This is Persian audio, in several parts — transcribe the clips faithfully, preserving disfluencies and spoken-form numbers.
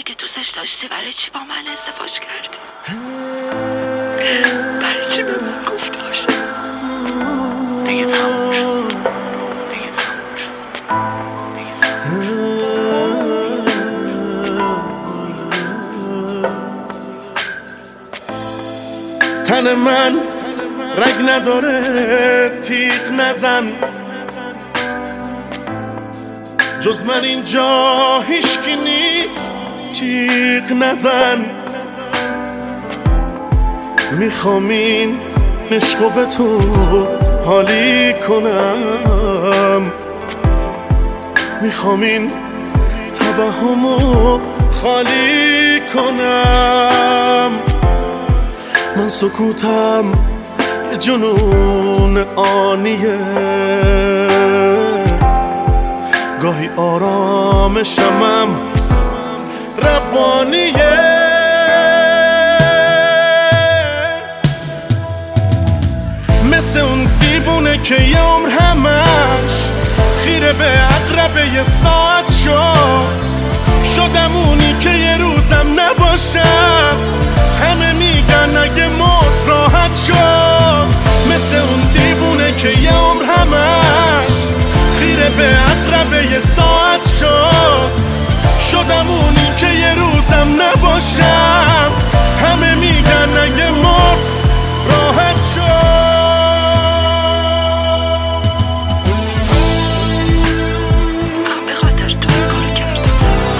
اگه دوستش داشتی برای چی با من ازدواج کردی؟ برای چی به من گفتی عاشقم؟ دیگه تموم شد، دیگه تموم شد، دیگه تموم شد. تن من رگ نداره، تیغ نزن، جز من اینجا هیچکی نیست، جیغ نزن. میخوام این عشقو به تو حالی کنم، میخوام این توهمو خالی کنم. من سکوتم یه جنون آنیه، گاهی آرامشمم روانیه. مثل اون دیوونه که یه عمر همش خیره به عقربه یه ساعت شد. شدم اونی که یه روزم نباشم، همه میگن اگه مرد راحت شد. مثل اون دیوونه که یه عمر همش خیره به عقربه یه ساعت شد. شدم اونی که یه روزم نباشم، همه میگن اگه مرد راحت شد. من به خاطر تو این کار کردم،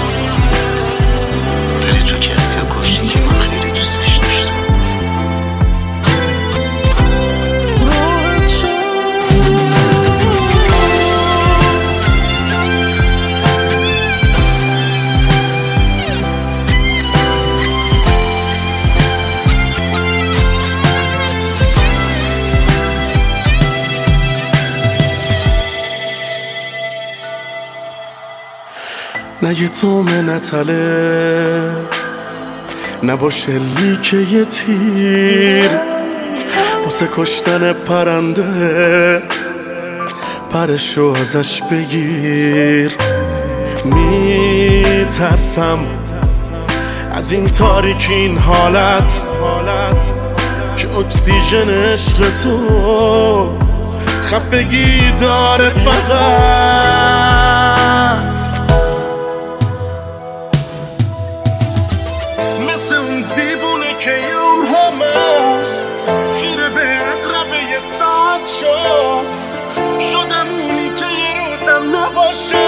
ولی تو کسی رو کشتی که من خیلی دوستش داشتم. نه یه تومه نتله، نباشه لیکه یه تیر، واسه کشتن پرنده پرشو ازش بگیر. میترسم از این تاریکی، این حالت که اکسیژن عشق تو خفگی داره فقط. مثل اون دیوونه که یوم همش خیره به عقربه یه ساعت شد. شدم اونی که یه روزم نباشه،